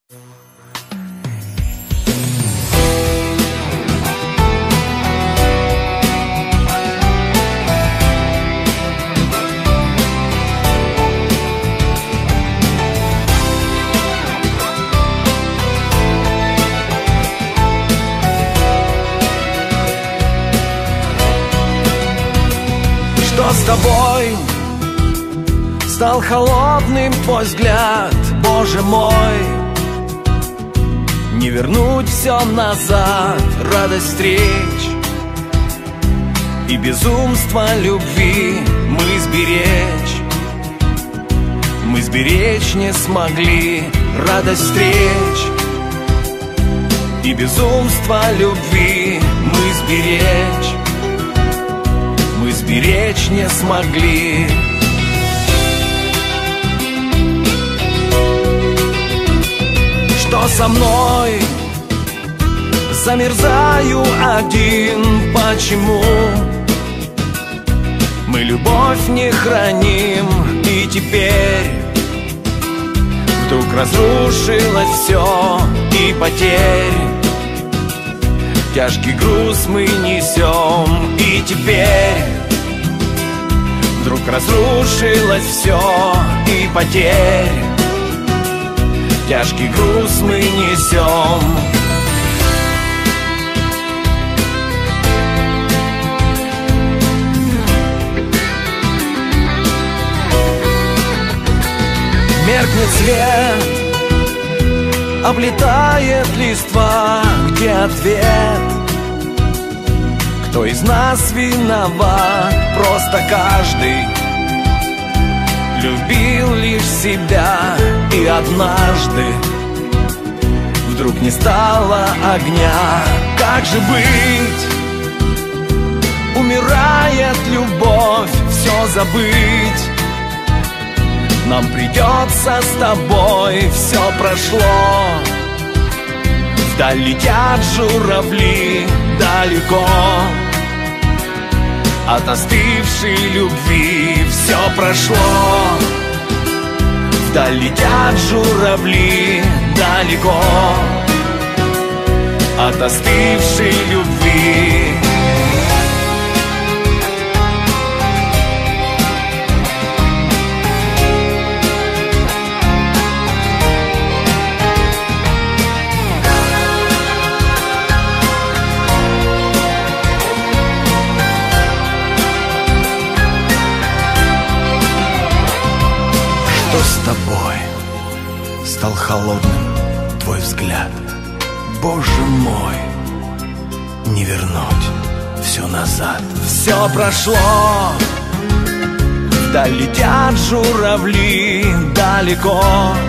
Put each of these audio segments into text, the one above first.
Что с тобой? Стал холодным твой взгляд, Боже мой. Не вернуть все назад, радость встреч и безумство любви мы сберечь не смогли. Радость встреч и безумство любви мы сберечь не смогли. Что со мной? Замерзаю один. Почему мы любовь не храним? И теперь вдруг разрушилось все, и потерь тяжкий груз мы несем. И теперь вдруг разрушилось все, и потерь тяжкий груз мы несем. Меркнет свет, облетает листва. Где ответ? Кто из нас виноват? Просто каждый любил лишь себя. И однажды вдруг не стало огня. Как же быть? Умирает любовь, все забыть. Нам придется с тобой, все прошло. Вдаль летят журавли, далеко от остывшей любви. Все прошло. Вдаль летят журавли, далеко от остывшей любви. Что с тобой? Стал холодным твой взгляд. Боже мой, не вернуть все назад. Все прошло. Вдаль летят журавли, далеко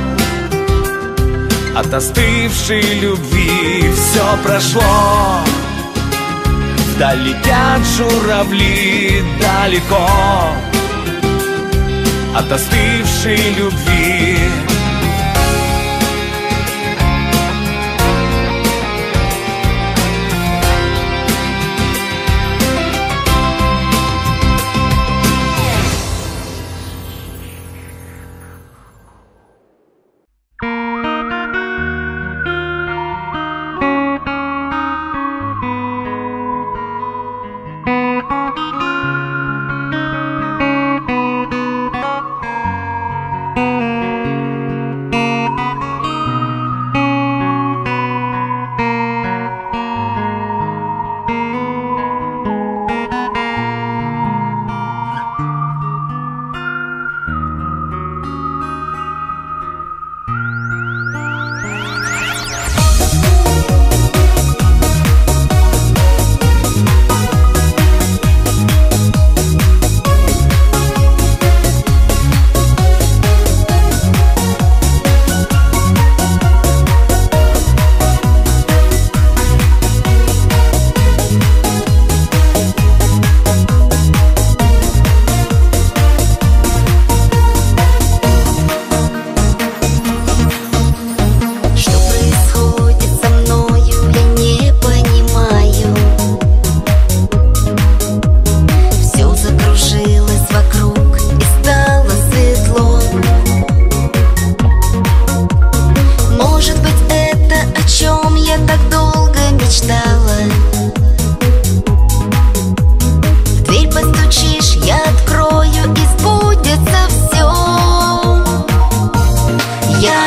от остывшей любви. Все прошло. Вдаль летят журавли, далеко от остывшей любви.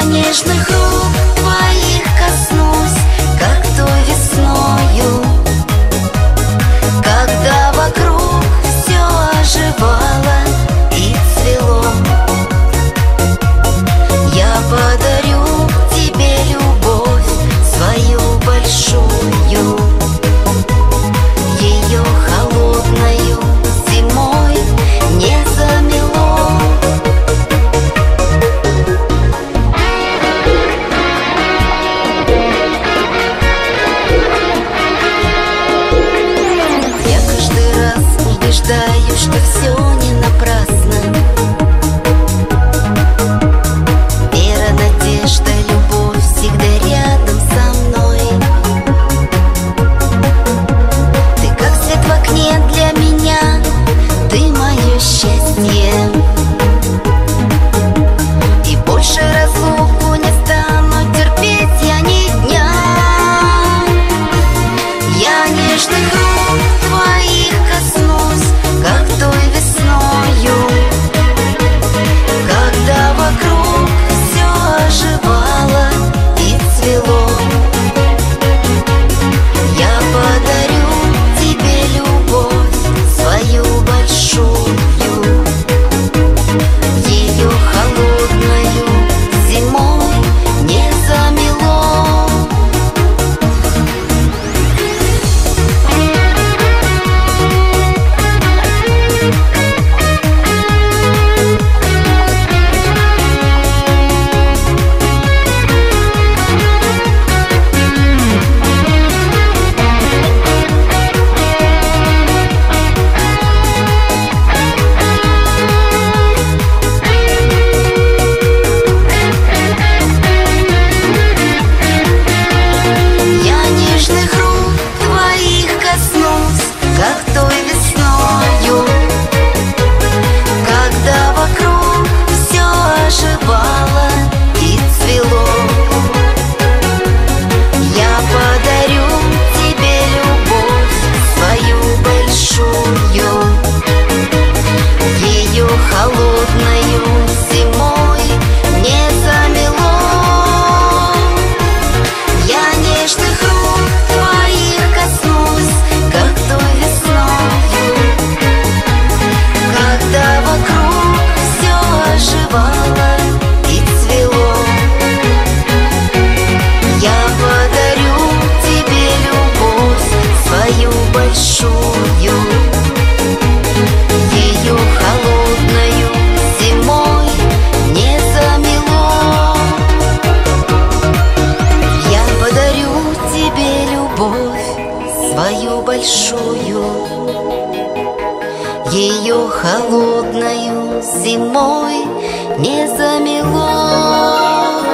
нежных рук твоих коснусь, как той весною, когда вокруг все оживало и цвело. Я подарю тебе любовь свою большую, ее холодною зимой не замело. Я каждый раз убеждаюсь, что все не напрасно. Вера, надежда, любовь всегда рядом со мной. Ты как свет в окне для меня, ты мое счастье. И больше разлуку не стану терпеть я ни дня. Я нежных рук твоих коснусь, как той весною, когда вокруг все оживало и цвело. Я подарю тебе любовь свою большую, ее холодною зимой не замело. Я нежных рук твоих коснусь, как той весною, когда вокруг все оживало и цвело. Я подарю тебе любовь свою большую, ее холодною зимой не замело. Я нежных рук твоих коснусь, как той весною, когда вокруг все оживало и цвело. Я подарю тебе любовь свою большую, ее холодною зимой не замело. Я подарю тебе любовь свою большую, ее холодною зимой не замело.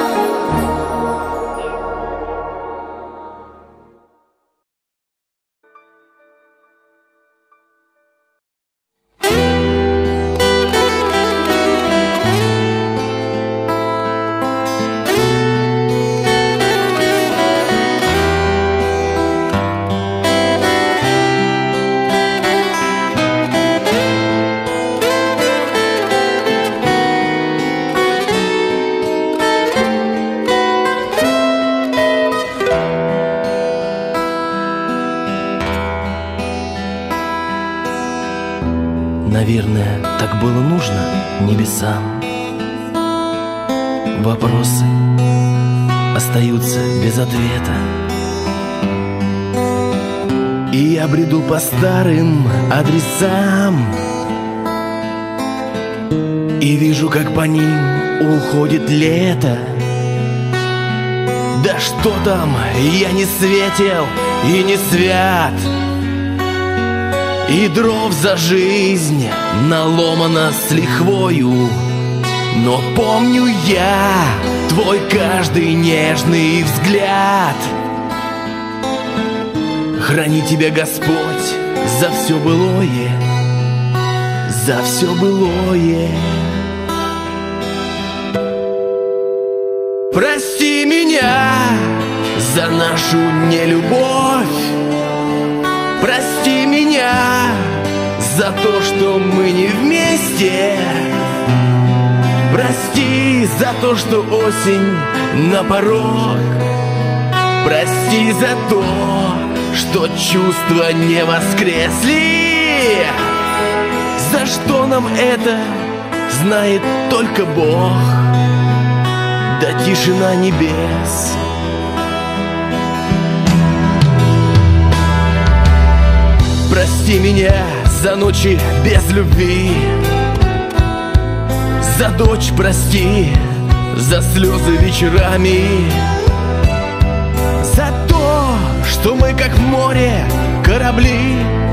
Наверное, так было нужно небесам. Вопросы остаются без ответа, и я бреду по старым адресам и вижу, как по ним уходит лето. Да что там, я не светел и не свят, и дров за жизнь наломано с лихвою. Но помню я твой каждый нежный взгляд. Храни тебя Господь за все былое, за все былое. Прости меня за нашу нелюбовь, прости меня за то, что мы не вместе. Прости за то, что осень на порог. Прости за то, что чувства не воскресли. За что нам это, знает только Бог. Да тишина небес. Прости меня за ночи без любви, за дочь прости, за слезы вечерами, за то, что мы как в море корабли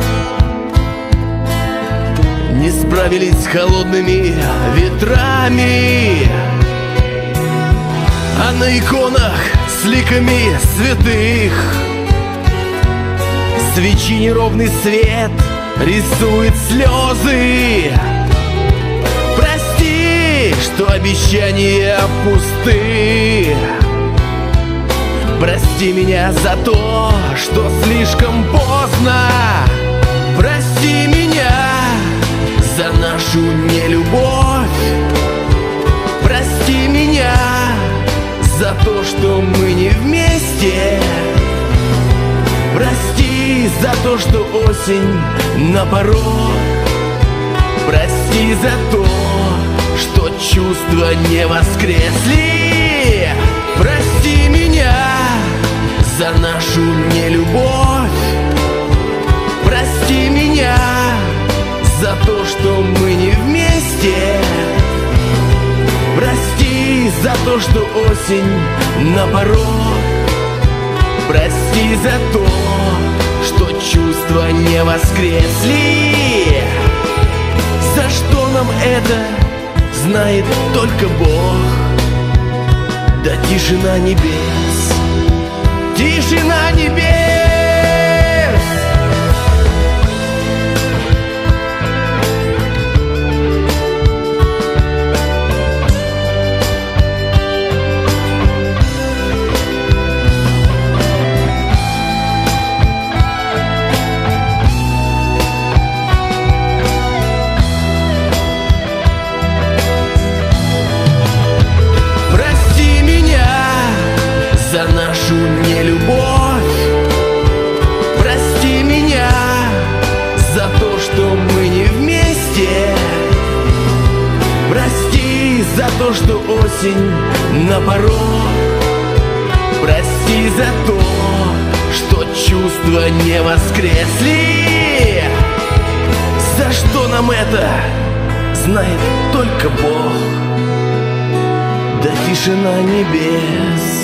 не справились с холодными ветрами. А на иконах с ликами святых свечи неровный свет рисует слезы. Прости, что обещания пусты. Прости меня за то, что слишком поздно. Прости меня за нашу нелюбовь. Прости меня за то, что мы не вместе. Прости за то, что осень на порог. Прости за то, что чувства не воскресли. Прости меня за нашу нелюбовь. Прости меня за то, что мы не вместе. Прости за то, что осень на порог. Прости за то, что чувства не воскресли. За что нам это, знает только Бог. Да тишина небес. Тишина небес. За нашу нелюбовь. Прости меня за то, что мы не вместе. Прости за то, что осень на порог. Прости за то, что чувства не воскресли. За что нам это, знает только Бог. Да тишина небес.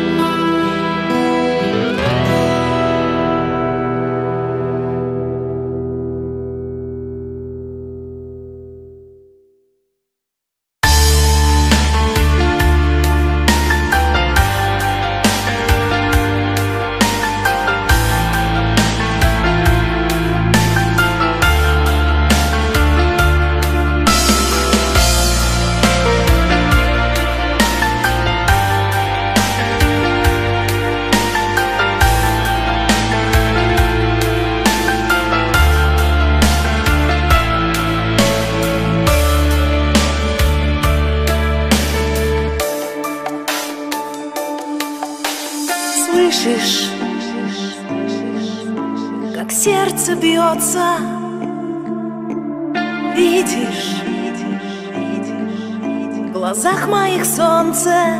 Слышишь, как сердце бьется? Видишь, в глазах моих солнце.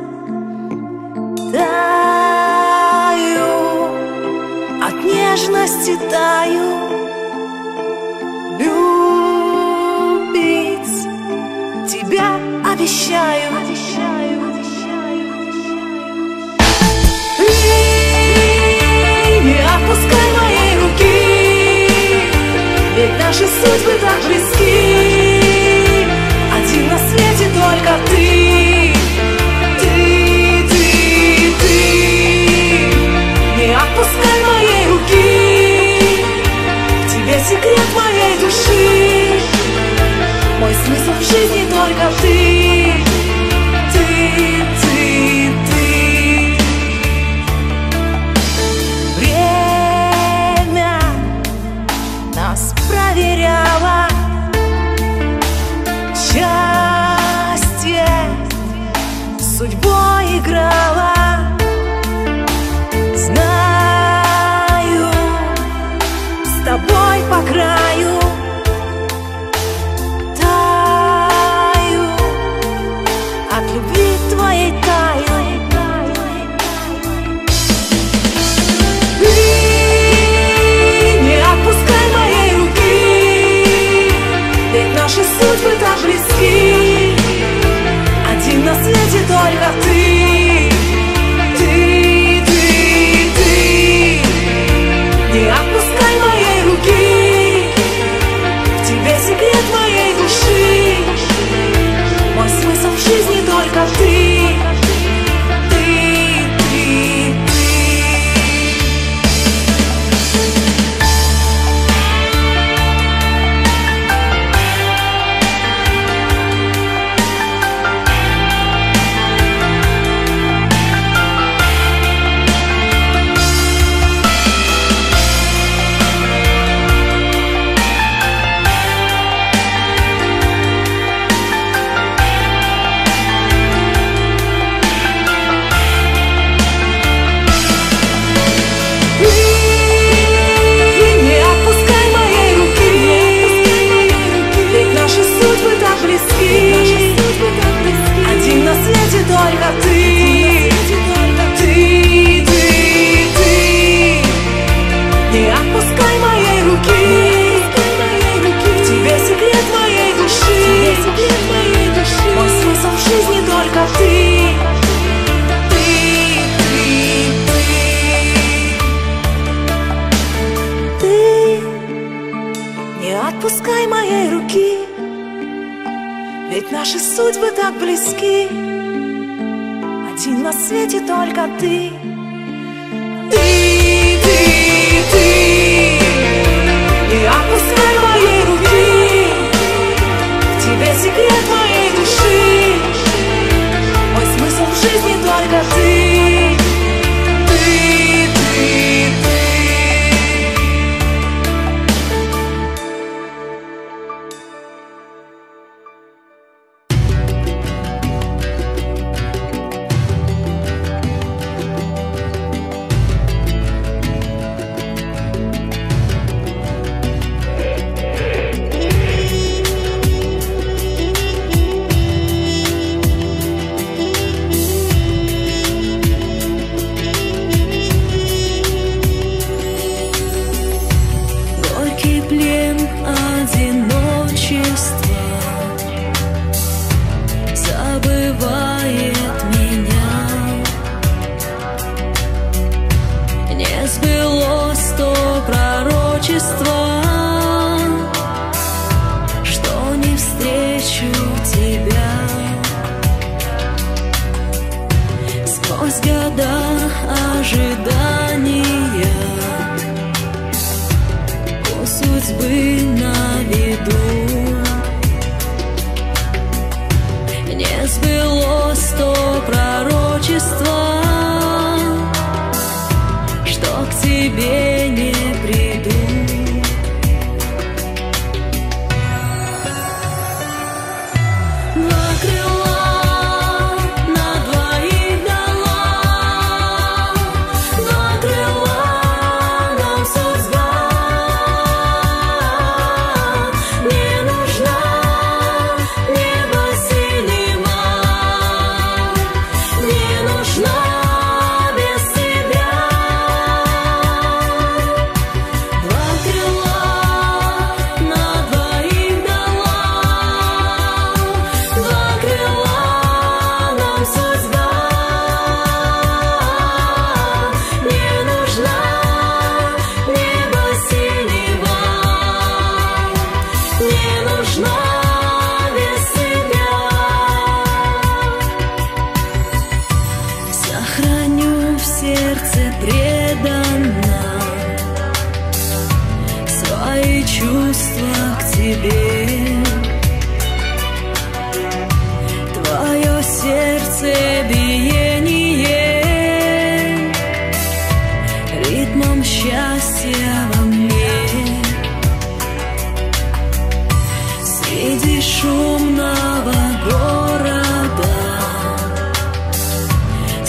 Таю, от нежности таю. Любить тебя обещаю. Отпускай моей руки, ведь наши судьбы так близки. Один на свете только ты. Не отпускай моей руки, в тебе секрет моей души. Мой смысл в жизни только ты. Проверяла, проиграла. Знаю, с тобой по краю таю, от любви твоей таю. Ты не отпускай моей руки, ведь наши судьбы так близки. Один на свете только ты. Ты. Не отпускай моей руки, в тебе секрет моей души. Мой смысл в жизни только ты. Один на свете только ты. Ты. Не отпускай моей руки, в тебе секрет моей души. Мой смысл в жизни только ты. Ты. Не отпускай моей руки, ведь наши судьбы так близки. Один на свете только ты. Ты. Не отпускай моей руки, в тебе секрет моей души. Мой смысл в жизни только ты. Что не встречу тебя. Сквозь года ожидания у судьбы на виду не сбылось то пророчество, что к тебе не приду. Два крыла на двоих дала, но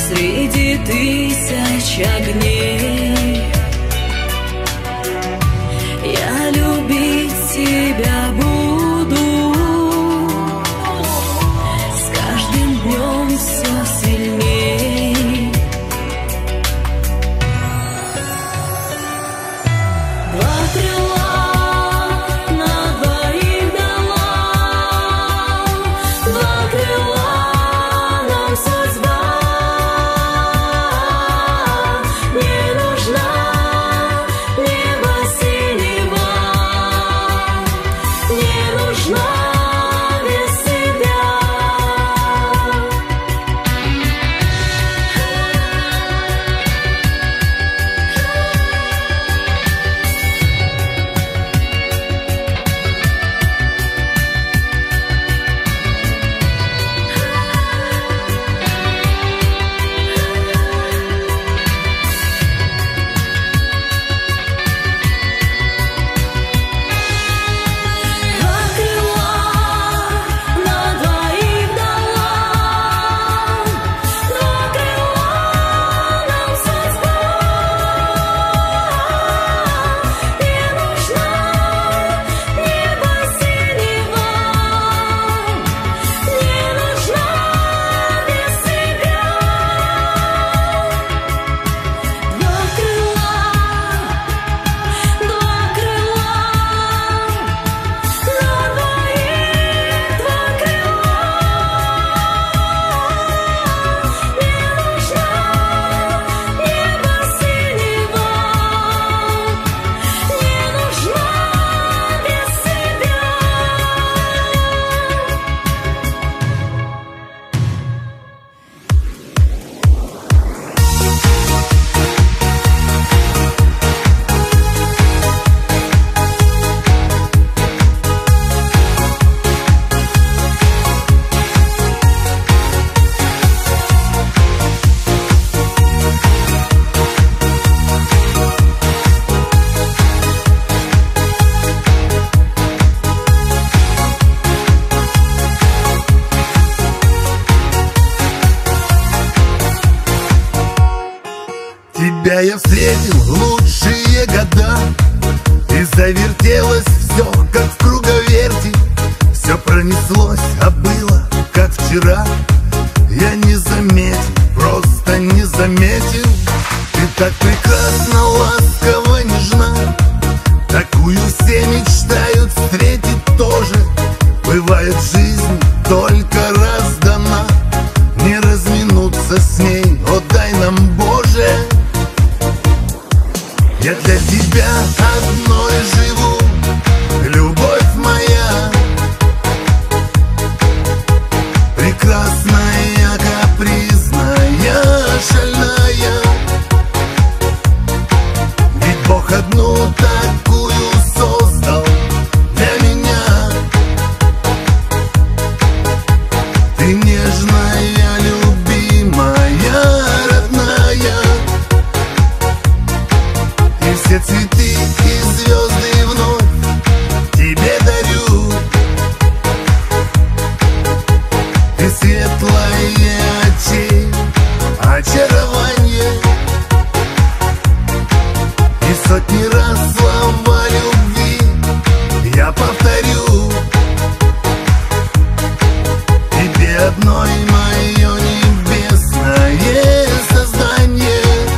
среди тысяч огней. Я любить тебя буду, с каждым днем все сильней. Два крыла на двоих дала, два крыла нам судьба. Не нужна небо синего, не нужна без тебя. Два крыла на двоих дала, два крыла нам судьба. Не нужна небо синего, не нужна без тебя. Два крыла на двоих, два крыла. Не нужна небо синего, не нужна без тебя. Тебя я встретил в лучшие года, и завертелось все, как в круговерти. Все пронеслось, а было, как вчера. Я не заметил, просто не заметил. Ты так прекрасна, ласково, нежна. Такую все мечтают встретить тоже. Бывает, жизнь только раз дана, не разминуться с ней, о дай нам, Боже. Я для тебя одной живу, любовь моя, прекрасная, капризная, шальная. Ведь Бог одну такую создал для меня. Ты нежная, любимая, родная. И все цветы и звезды вновь тебе дарю. Ты светлое очей, очарование. И сотни раз слова любви я повторю. Тебе одной мое небесное создание.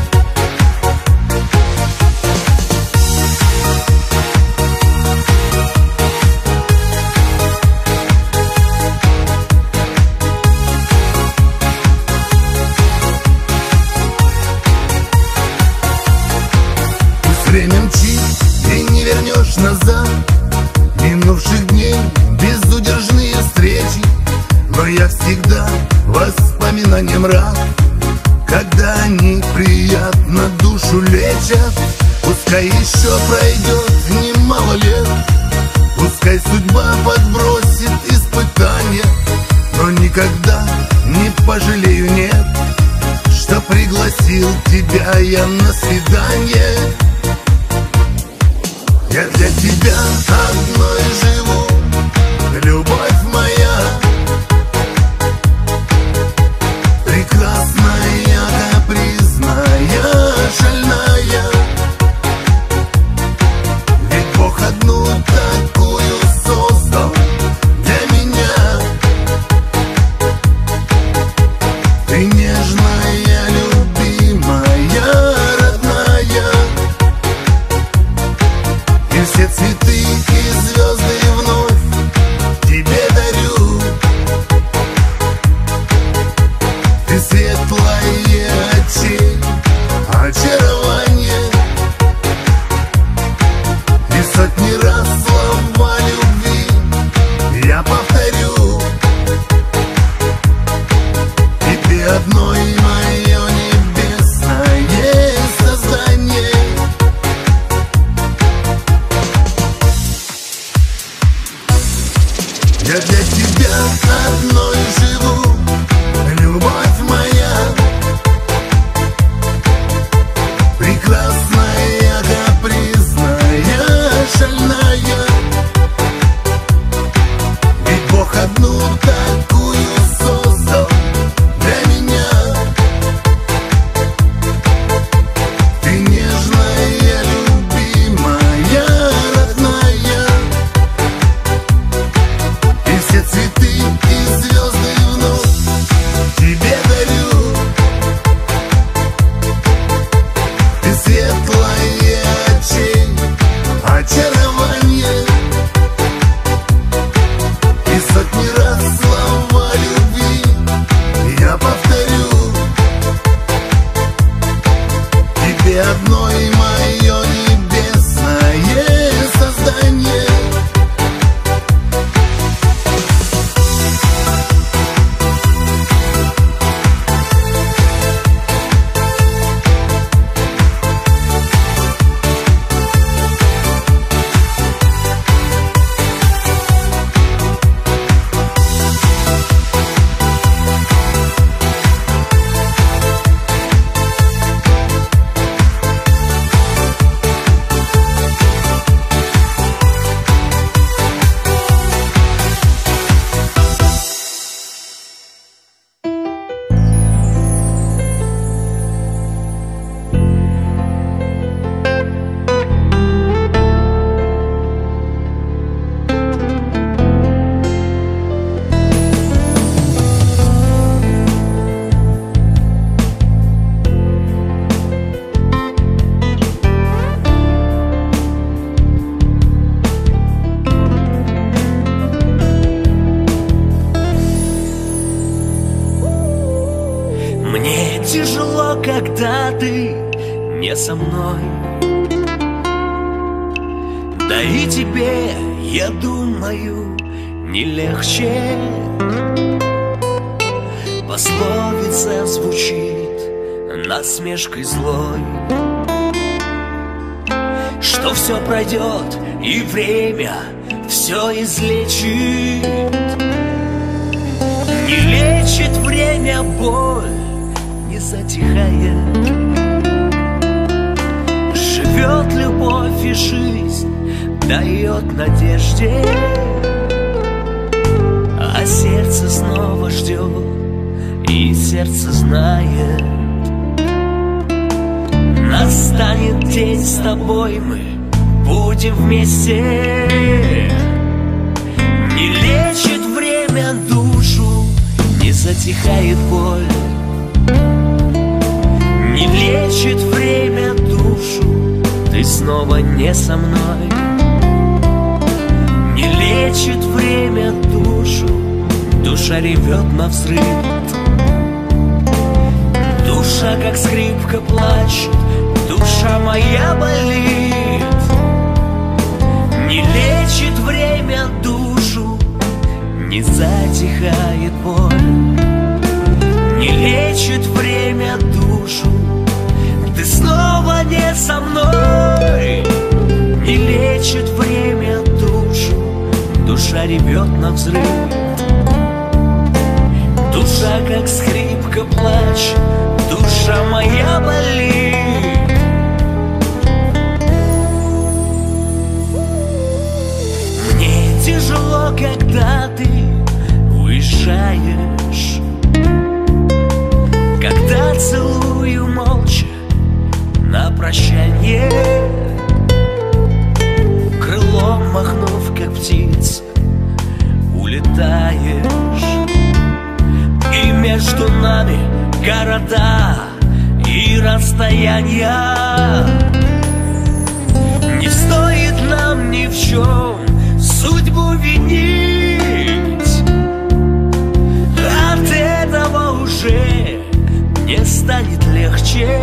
Время мчит, и не вернешь назад минувших дней безудержные встречи. Но я всегда воспоминаниям рад, когда они приятно душу лечат. Пускай еще пройдет немало лет, пускай судьба подбросит испытания, но никогда не пожалею, нет, что пригласил тебя я на свидание. Я для тебя одной живу, любовь моя, прекрасная, одной мое небесное создание. Мне тяжело, когда ты не со мной. Да и тебе, я думаю, не легче. Пословица звучит насмешкой злой, что все пройдет и время все излечит. Не лечит время боль, не затихает. Живет любовь и жизнь, дает надежде, а сердце снова ждет, и сердце знает. Настанет день с тобой, мы будем вместе. Не лечит время душу, не затихает боль. Не лечит время душу, ты снова не со мной. Не лечит время душу, душа ревет навзрыд. Душа, как скрипка, плачет, душа моя болит. Не лечит время душу, не затихает боль. Не лечит время душу, ты снова не со мной. Не лечит время душу, душа ревет навзрыд. Душа, как скрипка, плачет, душа моя болит. Мне тяжело, когда ты уезжаешь, когда целую молча на прощание, крылом махнув, как птица, улетаешь. И между нами города и расстояния. Не стоит нам ни в чем судьбу винить. От этого уже не станет легче.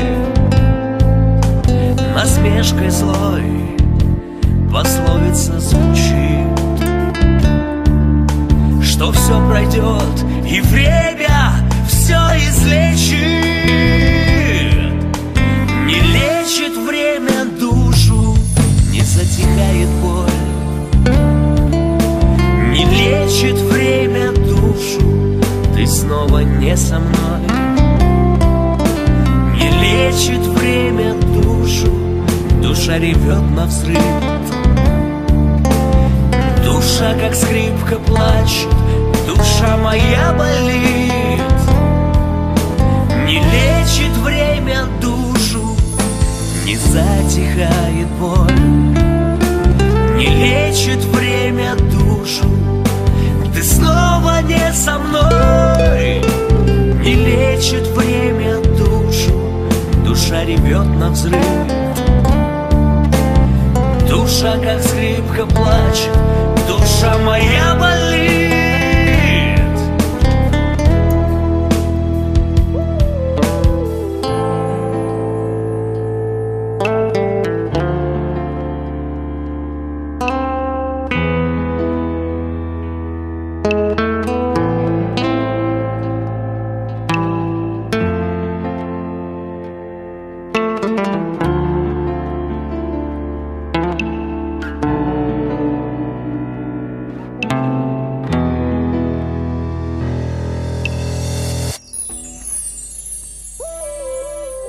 Насмешкой злой пословица звучит, что все пройдет и время все излечит. Не лечит время душу, не затихает боль. Не лечит время душу, ты снова не со мной. Не лечит время душу, душа ревет навзрыд. Душа, как скрипка, плачет, душа моя болит. Не лечит время душу, не затихает боль. Не лечит время душу, ты снова не со мной. Не лечит время душу, душа ревет навзрыд. Душа, как скрипка, плачет, душа моя болит.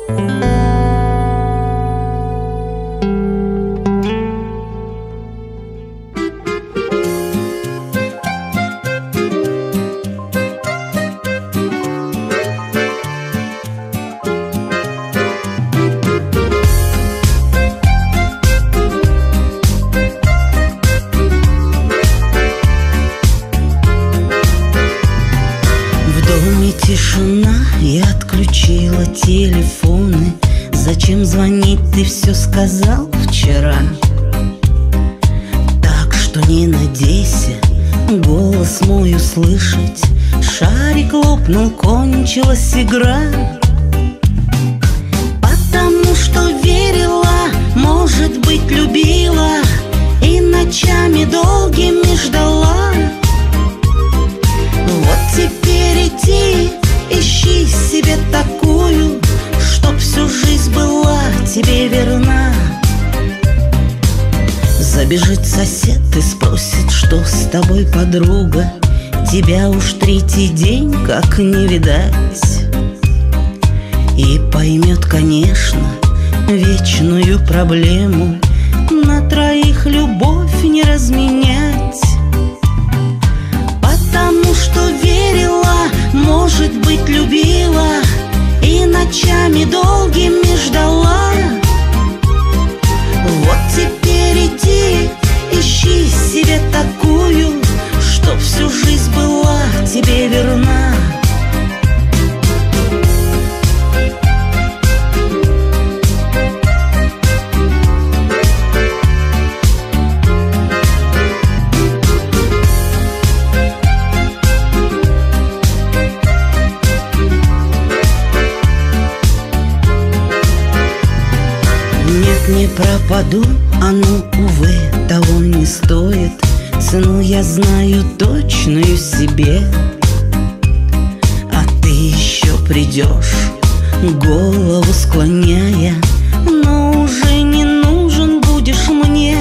Тишина, я отключила телефоны. Зачем звонить, ты все сказал вчера. Так что не надейся голос мой услышать. Шарик лопнул, кончилась игра. Потому что верила, может быть, любила, и ночами долгими ждала. Вот теперь иди, ищи себе такую, чтоб всю жизнь была тебе верна. Забежит сосед и спросит, что с тобой, подруга. Тебя уж третий день как не видать. И поймет, конечно, вечную проблему: на троих любовь не разменять. Потому что верила, может быть, любила, и ночами долгими ждала. Вот теперь иди, ищи себе такую, чтоб всю жизнь была тебе верна. Не пропаду, оно, увы, того не стоит. Цену я знаю точную себе. А ты еще придешь, голову склоняя, но уже не нужен будешь мне.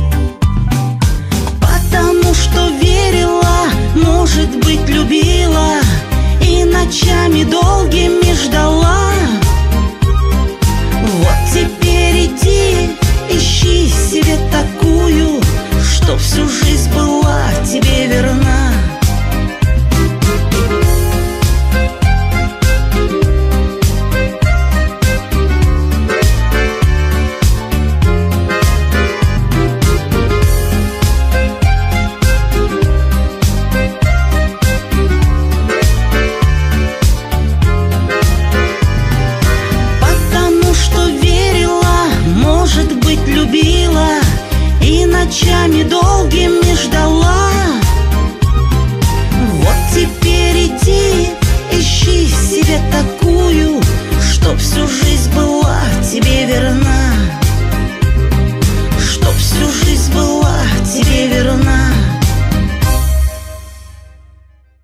Потому что верила, может быть, любила, и ночами долгими ждала.